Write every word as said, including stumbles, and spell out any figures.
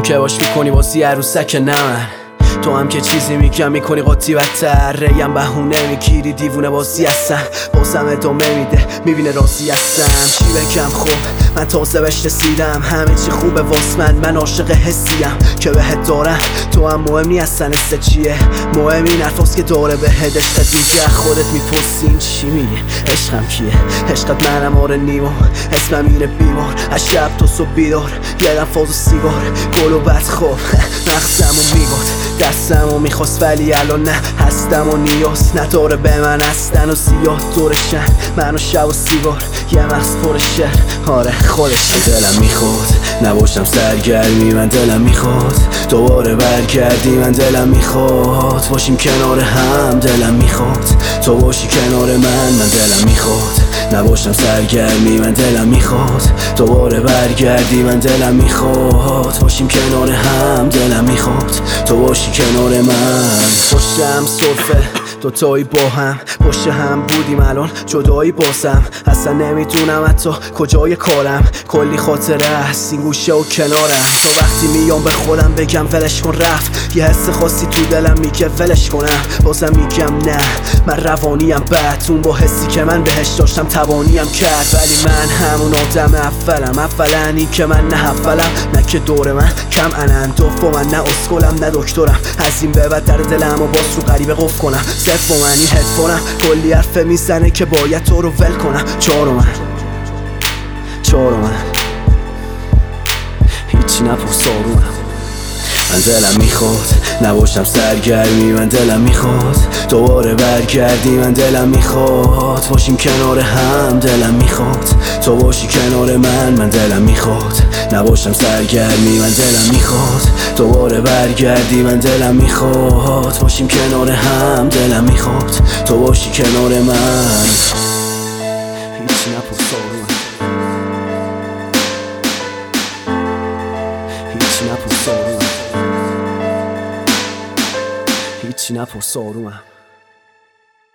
اون که باش میکنی بازی عروسک نه من. تو هم که چیزی میگم میکنی قاطی بدتر، ریم بهونه میگیری دیوونه بازی هستم. بازم ادامه میده میبینه راضی هستم. چی بگم خب من تازه بهش رسیدم، همه چی خوبه واس من، من عاشق حسیم که بهت دارم. تو هم مهم نی اصلا حس چیه، مهم این حرفاست که داره بهت عشقت میگه. خودت میپرسین چی میگه عشقم کیه، عشقت منم آره نیما، اسمم اینه بیمار. از شب تا صبح بیدار گردم فاز و سیگار، گل و بدخواب مغزمو میگاد، دستمو میخواست ولی الان نه، هستم و نیاز نداره به من هستن و زیاد دورشن. من و شب و سیگار یه مغز پر شهر، آره خودش. دلم میخواد نباشم سرگرمی، من دلم میخواد دوباره برگردی، من دلم میخواد باشیم کنار هم، دلم میخواد تو باشی کنار من، من دلم میخواد نباشم سرگرمی، من دلم میخواد دوباره برگردی، من دلم میخواد باشیم کنار هم، دلم میخواد تو باشی کنار من. خوشم سرفه دوتایی با هم، پشت هم بودیم الان جدایی بازم، اصلا نمیدونم حتی کجای کارم، کلی خاطره هست این گوشه و کنارم. تا وقتی میام به خودم بگم ولش کن رفت، یه حس خاصی تو دلم میگه ولش کنم، بازم میگم نه من روانیم بد، اون با حسی که من بهش داشتم توانیم کرد. ولی من همون آدم اولم، اولا این که من نه اولم، نه که دور من کم اننداف و من نه اسکلم نه دکترم، از این به بعد در دلم و باز رو غریبه قف کنم. صرف با من این هدفونم کلی حرفه میزنه که باید تو رو ول کنم. چارو من چارو من هیچی نپرس آرومم. من دلم میخواد نباشم سرگرمی، من دلم میخواد دوباره برگردی، من دلم میخواد باشیم کنار هم، دلم میخواد تو باشی کنار من، من دلم میخواد نباشم سرگرمی، من دلم میخواد دوباره برگردی، من دلم میخواد باشیم کنار هم، دلم میخواد تو باشی کنار من. هیچی نپرس آرومم، هیچی نپرس آرومم، هیچی نپرس آرومم.